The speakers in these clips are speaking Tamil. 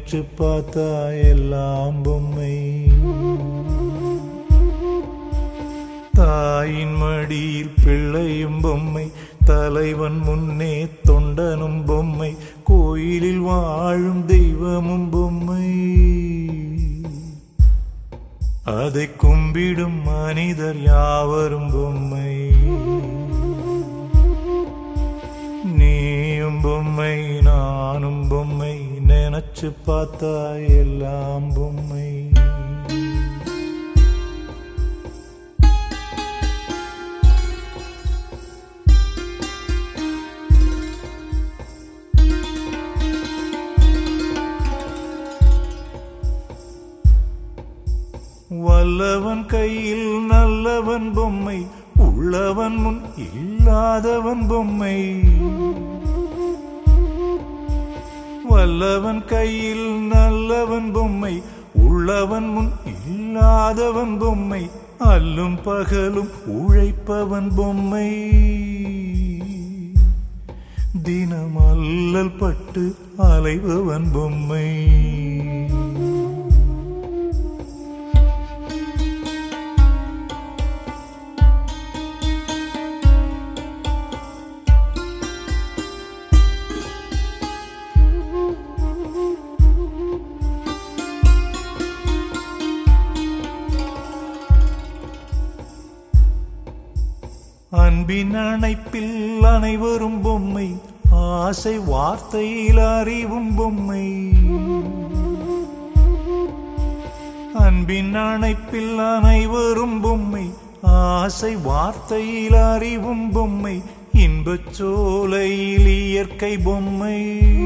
நினைச்சு பார்த்தா எல்லாம் பொம்மை. தாயின் மடியில் பிள்ளையும் பொம்மை, தலைவன் முன்னே தொண்டனும் பொம்மை, கோயிலில் வாழும் தெய்வமும் பொம்மை. அதை கும்பிடும் மனிதர் யாவரும் பொம்மை. நீயும் பொம்மை நானும் பொம்மை, நினைச்சு பார்த்தா எல்லாம் பொம்மை. வல்லவன் கையில் நல்லவன் பொம்மை, உள்ளவன் முன் இல்லாதவன் பொம்மை. வல்லவன் கையில் நல்லவன் பொம்மை, உள்ளவன் முன் இல்லாதவன் பொம்மை, அல்லும் பகலும் உழைப்பவன் பொம்மை. தினம் அல்லல் பட்டு அலைபவன் பொம்மை. அன்பின் அணைப்பில் அனைவரும் பொம்மை, ஆசை வார்த்தையில் அறிவும் பொம்மை. அன்பின் அணைப்பில் அனைவரும் பொம்மை, ஆசை வார்த்தையில் அறிவும் பொம்மை, இன்பச் சோலையில் இயற்கை பொம்மை.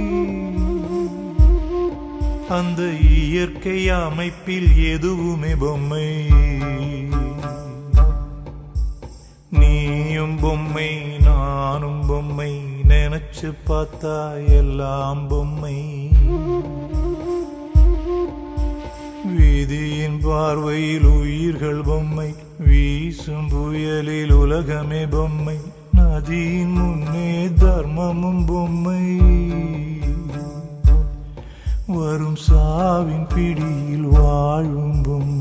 அந்த இயற்கை அமைப்பில் எதுவுமே பொம்மை. நீயும் பொம்மை நானும் பொம்மை, நினைச்சு பார்த்தா எல்லாம் பொம்மை. வீதியின் பார்வையில் உயிர்கள் பொம்மை, வீசும் புயலில் உலகமே பொம்மை, நதியின் முன்னே தர்மமும் பொம்மை. வரும் சாவின் பிடியில் வாழும் பொம்மை.